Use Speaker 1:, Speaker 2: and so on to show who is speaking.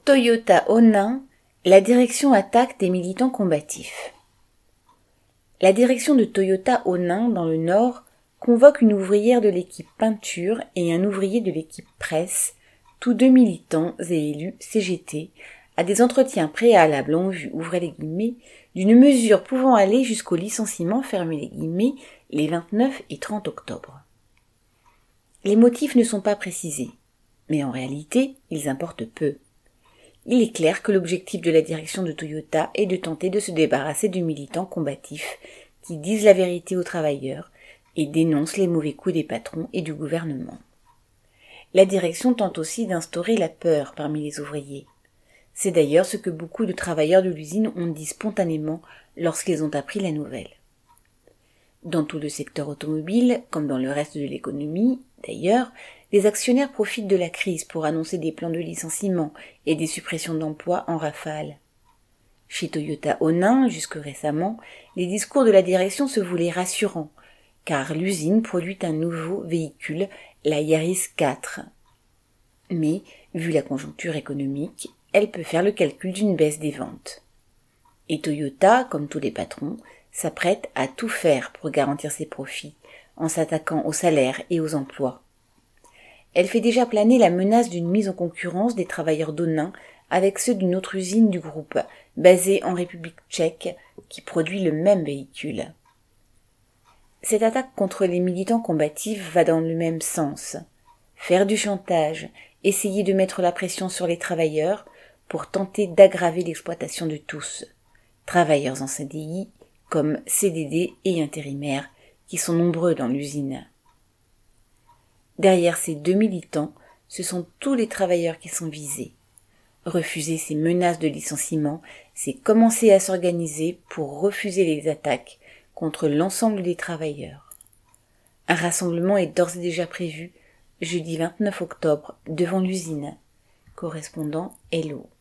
Speaker 1: Toyota Onin, la direction attaque des militants combatifs. La direction de Toyota Onin dans le Nord convoque une ouvrière de l'équipe peinture et un ouvrier de l'équipe presse, tous deux militants et élus CGT, à des entretiens préalables en vue, ouvrez les guillemets, d'une mesure pouvant aller jusqu'au licenciement, fermez les guillemets, les 29 et 30 octobre. Les motifs ne sont pas précisés, mais en réalité, ils importent peu. Il est clair que l'objectif de la direction de Toyota est de tenter de se débarrasser de militants combatifs qui disent la vérité aux travailleurs et dénoncent les mauvais coups des patrons et du gouvernement. La direction tente aussi d'instaurer la peur parmi les ouvriers. C'est d'ailleurs ce que beaucoup de travailleurs de l'usine ont dit spontanément lorsqu'ils ont appris la nouvelle. Dans tout le secteur automobile, comme dans le reste de l'économie, d'ailleurs, les actionnaires profitent de la crise pour annoncer des plans de licenciement et des suppressions d'emplois en rafale. Chez Toyota Onin, jusque récemment, les discours de la direction se voulaient rassurants, car l'usine produit un nouveau véhicule, la Yaris 4. Mais, vu la conjoncture économique, elle peut faire le calcul d'une baisse des ventes. Et Toyota, comme tous les patrons, s'apprête à tout faire pour garantir ses profits, en s'attaquant aux salaires et aux emplois. Elle fait déjà planer la menace d'une mise en concurrence des travailleurs d'Onin avec ceux d'une autre usine du groupe, basée en République tchèque, qui produit le même véhicule. Cette attaque contre les militants combatifs va dans le même sens. Faire du chantage, essayer de mettre la pression sur les travailleurs pour tenter d'aggraver l'exploitation de tous, travailleurs en CDI comme CDD et intérimaires, qui sont nombreux dans l'usine. Derrière ces deux militants, ce sont tous les travailleurs qui sont visés. Refuser ces menaces de licenciement, c'est commencer à s'organiser pour refuser les attaques contre l'ensemble des travailleurs. Un rassemblement est d'ores et déjà prévu jeudi 29 octobre devant l'usine. Correspondant Hello.